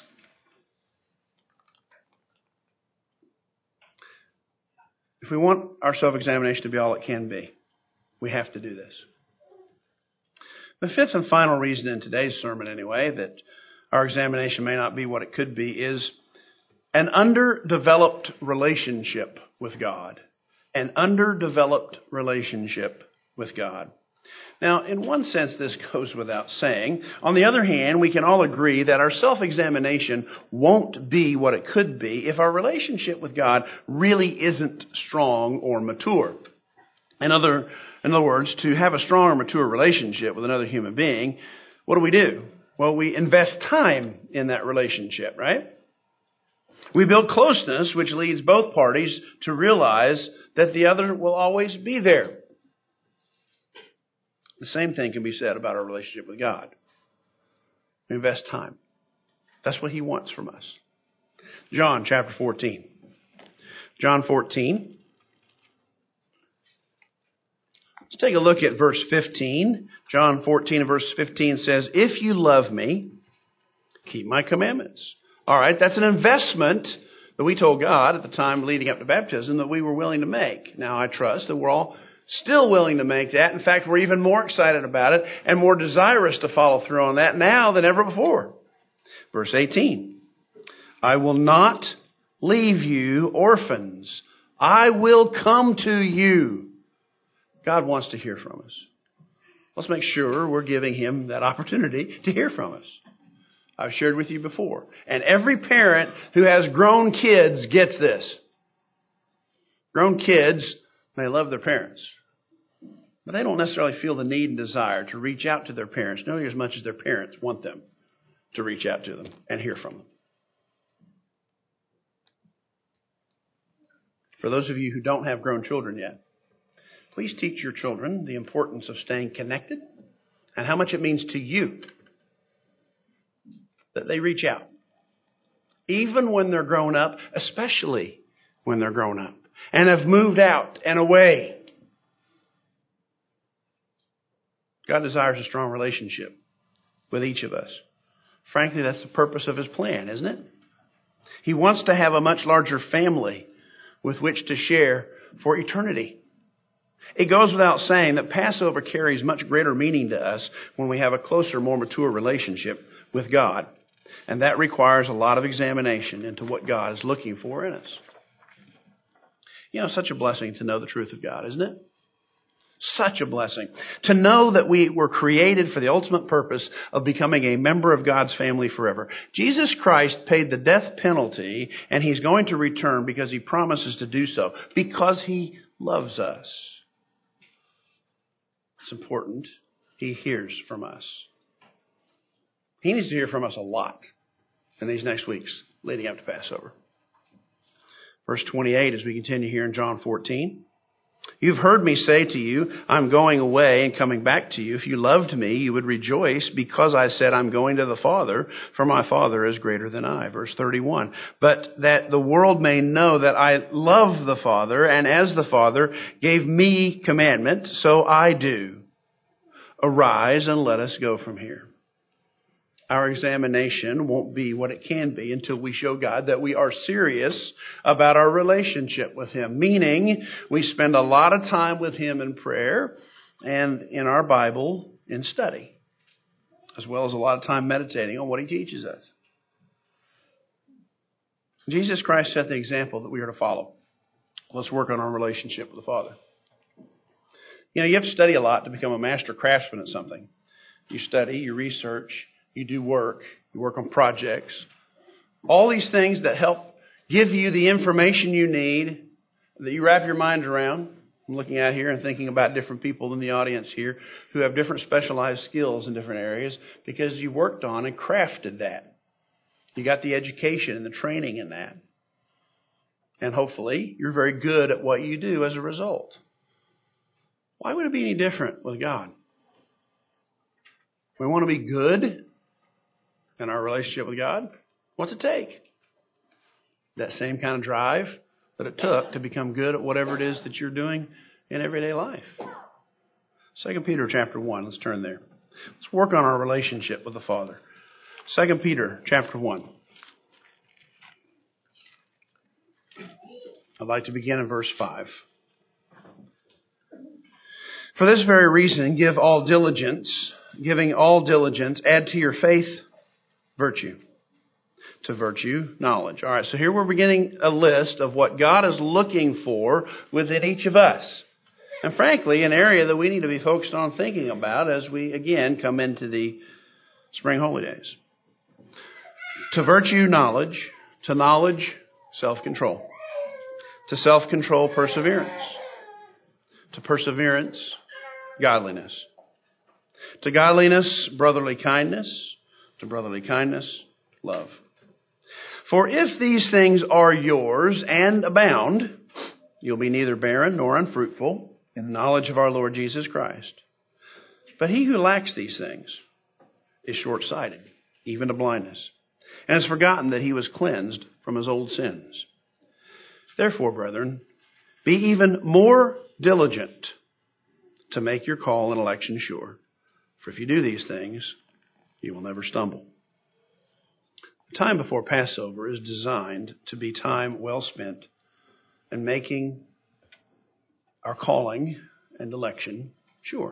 If we want our self-examination to be all it can be, we have to do this. The fifth and final reason in today's sermon, anyway, that our examination may not be what it could be is an underdeveloped relationship with God. An underdeveloped relationship with God. Now, in one sense, this goes without saying. On the other hand, we can all agree that our self-examination won't be what it could be if our relationship with God really isn't strong or mature. In other, in other words, to have a strong or mature relationship with another human being, what do we do? Well, we invest time in that relationship, right? We build closeness, which leads both parties to realize that the other will always be there. The same thing can be said about our relationship with God. We invest time. That's what He wants from us. John chapter fourteen. John fourteen. Let's take a look at verse fifteen. John fourteen and verse fifteen says, "If you love me, keep my commandments." All right, that's an investment that we told God at the time leading up to baptism that we were willing to make. Now, I trust that we're all still willing to make that. In fact, we're even more excited about it and more desirous to follow through on that now than ever before. Verse eighteen, "I will not leave you orphans. I will come to you." God wants to hear from us. Let's make sure we're giving Him that opportunity to hear from us. I've shared with you before. And every parent who has grown kids gets this. Grown kids, they love their parents. But they don't necessarily feel the need and desire to reach out to their parents nearly as much as their parents want them to reach out to them and hear from them. For those of you who don't have grown children yet, please teach your children the importance of staying connected and how much it means to you that they reach out. Even when they're grown up, especially when they're grown up and have moved out and away. God desires a strong relationship with each of us. Frankly, that's the purpose of His plan, isn't it? He wants to have a much larger family with which to share for eternity. It goes without saying that Passover carries much greater meaning to us when we have a closer, more mature relationship with God. And that requires a lot of examination into what God is looking for in us. You know, such a blessing to know the truth of God, isn't it? Such a blessing. To know that we were created for the ultimate purpose of becoming a member of God's family forever. Jesus Christ paid the death penalty, and He's going to return because He promises to do so, because He loves us. It's important He hears from us. He needs to hear from us a lot in these next weeks leading up to Passover. Verse twenty-eight, as we continue here in John fourteen. You've heard me say to you, I'm going away and coming back to you. If you loved me, you would rejoice because I said I'm going to the Father, for my Father is greater than I. Verse thirty-one. But that the world may know that I love the Father, and as the Father gave me commandment, so I do. Arise and let us go from here. Our examination won't be what it can be until we show God that we are serious about our relationship with Him. Meaning, we spend a lot of time with Him in prayer and in our Bible in study, as well as a lot of time meditating on what He teaches us. Jesus Christ set the example that we are to follow. Let's work on our relationship with the Father. You know, you have to study a lot to become a master craftsman at something. You study, you research, you do work, you work on projects. All these things that help give you the information you need, that you wrap your mind around. I'm looking out here and thinking about different people in the audience here who have different specialized skills in different areas because you worked on and crafted that. You got the education and the training in that. And hopefully you're very good at what you do as a result. Why would it be any different with God? We want to be good in our relationship with God. What's it take? That same kind of drive that it took to become good at whatever it is that you're doing in everyday life. Second Peter chapter one. Let's turn there. Let's work on our relationship with the Father. Second Peter chapter one. I'd like to begin in verse five. For this very reason, give all diligence, giving all diligence, add to your faith virtue. To virtue, knowledge. All right, so here we're beginning a list of what God is looking for within each of us. And frankly, an area that we need to be focused on thinking about as we, again, come into the spring holy days. To virtue, knowledge. To knowledge, self-control. To self-control, perseverance. To perseverance, godliness. To godliness, brotherly kindness. To brotherly kindness, love. For if these things are yours and abound, you'll be neither barren nor unfruitful in the knowledge of our Lord Jesus Christ. But he who lacks these things is short-sighted, even to blindness, and has forgotten that he was cleansed from his old sins. Therefore, brethren, be even more diligent to make your call and election sure. For if you do these things, you will never stumble. The time before Passover is designed to be time well spent in making our calling and election sure.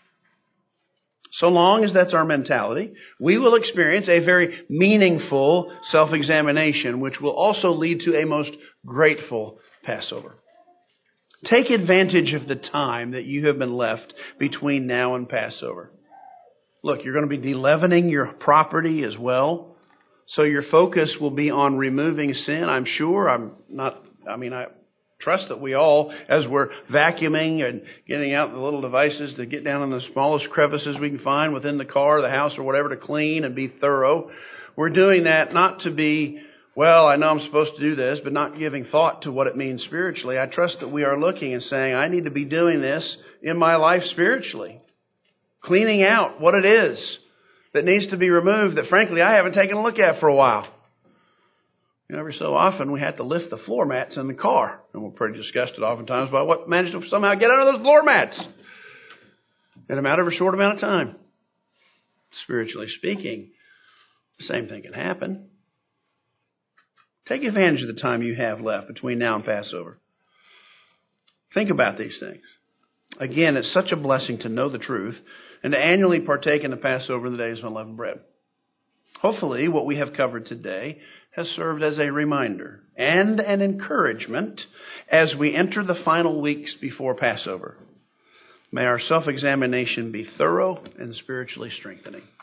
So long as that's our mentality, we will experience a very meaningful self-examination, which will also lead to a most grateful Passover. Take advantage of the time that you have been left between now and Passover. Look, you're going to be de-leavening your property as well. So your focus will be on removing sin, I'm sure. I'm not, I mean, I trust that we all, as we're vacuuming and getting out the little devices to get down in the smallest crevices we can find within the car, the house, or whatever to clean and be thorough. We're doing that not to be, well, I know I'm supposed to do this, but not giving thought to what it means spiritually. I trust that we are looking and saying, I need to be doing this in my life spiritually. Cleaning out what it is that needs to be removed that, frankly, I haven't taken a look at for a while. You know, every so often we have to lift the floor mats in the car. And we're pretty disgusted oftentimes by what managed to somehow get under those floor mats. in a matter of a short amount of time. Spiritually speaking, the same thing can happen. Take advantage of the time you have left between now and Passover. Think about these things. Again, it's such a blessing to know the truth and to annually partake in the Passover and the days of unleavened bread. Hopefully, what we have covered today has served as a reminder and an encouragement as we enter the final weeks before Passover. May our self-examination be thorough and spiritually strengthening.